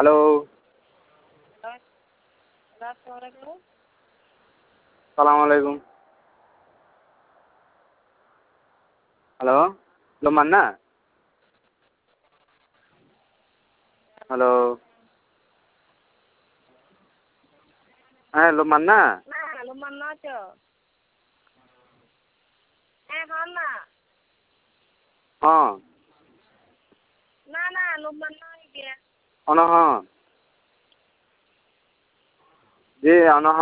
Hello सलाम अलैकुम hello लो मन्ना हेलो लो मन्ना Lu mana aja? Hana. हाँ Na, lu mana dia? अनह जी अनह